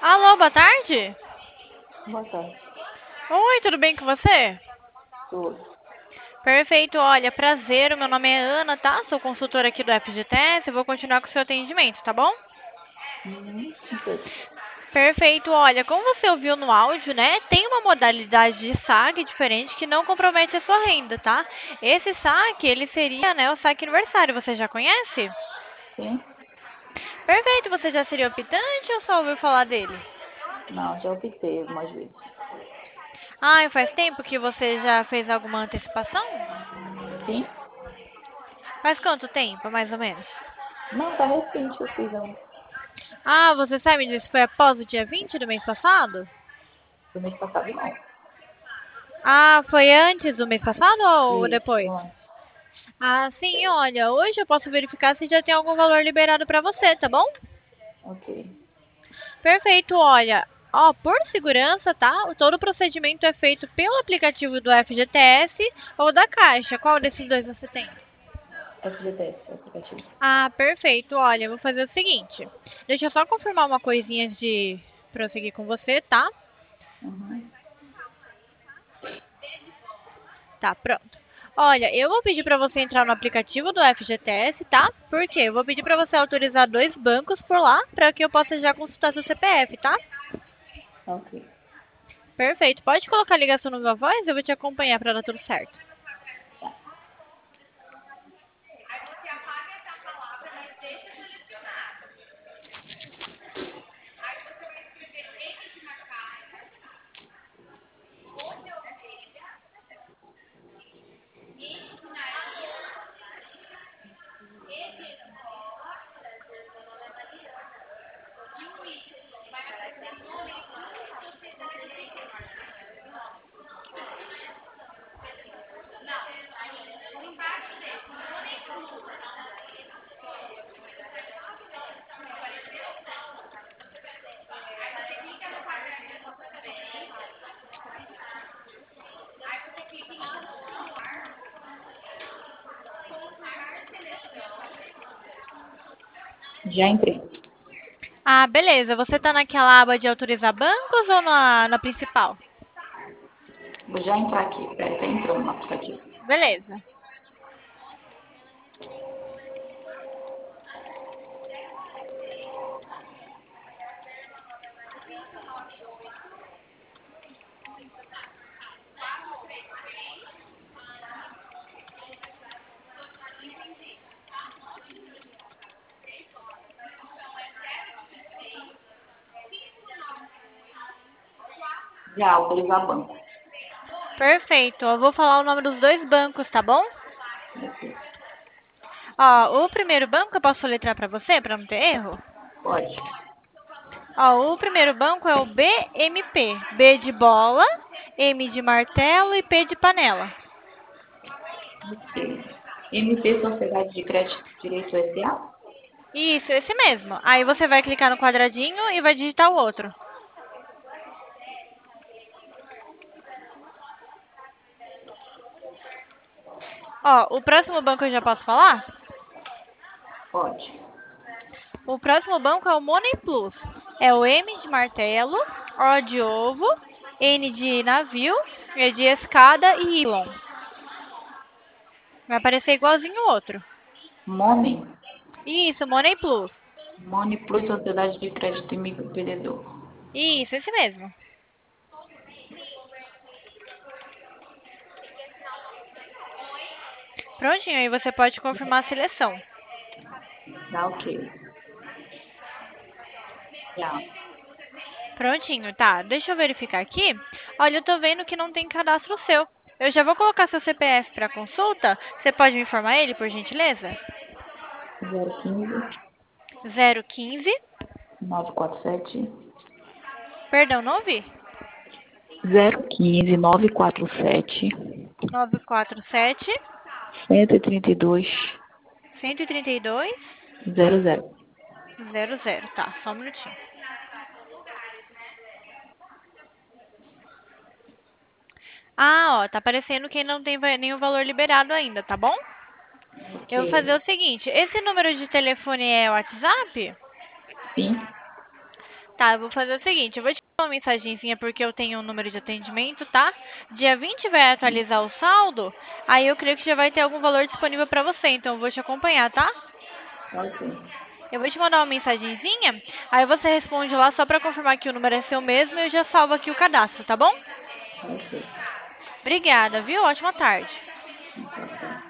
Alô, boa tarde. Boa tarde. Oi, tudo bem com você? Tudo. Perfeito, olha, prazer, o meu nome é Ana, tá? Sou consultora aqui do FGTS, eu vou continuar com o seu atendimento, tá bom? Ok. Perfeito, olha, como você ouviu no áudio, né, tem uma modalidade de saque diferente que não compromete a sua renda, tá? Esse saque, ele seria, né, o saque aniversário, você já conhece? Sim? Perfeito, você já seria optante ou só ouviu falar dele? Não, já optei algumas vezes. Ah, e faz tempo que você já fez alguma antecipação? Sim? Faz quanto tempo, mais ou menos? Não, tá recente eu fiz Ah, você sabe disso? Foi após o dia 20 do mês passado? do mês passado, não. Ah, foi antes do mês passado ou Isso, depois? antes. Ah, sim, olha, hoje eu posso verificar se já tem algum valor liberado para você, tá bom? Ok. Perfeito, olha. Ó, por segurança, tá? Todo o procedimento é feito pelo aplicativo do FGTS ou da Caixa. Qual desses dois você tem? FGTS, aplicativo. Ah, perfeito. Olha, eu vou fazer o seguinte. Deixa eu só confirmar uma coisinha antes de prosseguir com você, tá? Uhum. Tá, pronto. Olha, eu vou pedir para você entrar no aplicativo do FGTS, tá? Por quê? Eu vou pedir para você autorizar dois bancos por lá, para que eu possa já consultar seu CPF, tá? Ok. Perfeito. Pode colocar a ligação no meu voz, eu vou te acompanhar para dar tudo certo. Tá. Já entrei. Ah, beleza. Você tá naquela aba de autorizar bancos ou na principal? Vou já entrar aqui. Peraí, tá entrando no aplicativo. Beleza. Já autorizar banco. Perfeito. Eu vou falar o nome dos dois bancos, tá bom? Ok. Ó, o primeiro banco eu posso letrar para você, para não ter erro? Pode. Ó, o primeiro banco é o BMP. B de bola, M de martelo e P de panela. Ok. MP Sociedade de Crédito Direito SA? Isso, esse mesmo. Aí você vai clicar no quadradinho e vai digitar o outro. Ó, o próximo banco eu já posso falar? Pode. O próximo banco é o Money Plus. É o M de martelo, O de ovo, N de navio, E de escada e Y. Vai aparecer igualzinho o outro. Money. Isso, Money Plus. Money Plus Sociedade de Crédito e Microempreendedor. Isso, esse mesmo. Prontinho, aí você pode confirmar a seleção. Tá ok. Já. Prontinho, tá. Deixa eu verificar aqui. Olha, eu tô vendo que não tem cadastro seu. Eu já vou colocar seu CPF para consulta. Você pode me informar ele, por gentileza? 015 015. 947 Perdão, não ouvi. 015 947 947 132 132 00. 00. Tá, só um minutinho. Ah, ó, tá aparecendo que não tem nenhum valor liberado ainda, tá bom? Ok. Eu vou fazer o seguinte: esse número de telefone é o WhatsApp? Sim. Tá, eu vou fazer o seguinte, eu vou te mandar uma mensagenzinha porque eu tenho um número de atendimento, tá? Dia 20 vai atualizar o saldo, aí eu creio que já vai ter algum valor disponível para você, então eu vou te acompanhar, tá? Tá ok. Eu vou te mandar uma mensagenzinha, aí você responde lá só para confirmar que o número é seu mesmo e eu já salvo aqui o cadastro, tá bom? Tá ok. Obrigada, viu? Ótima tarde. Tchau, tchau.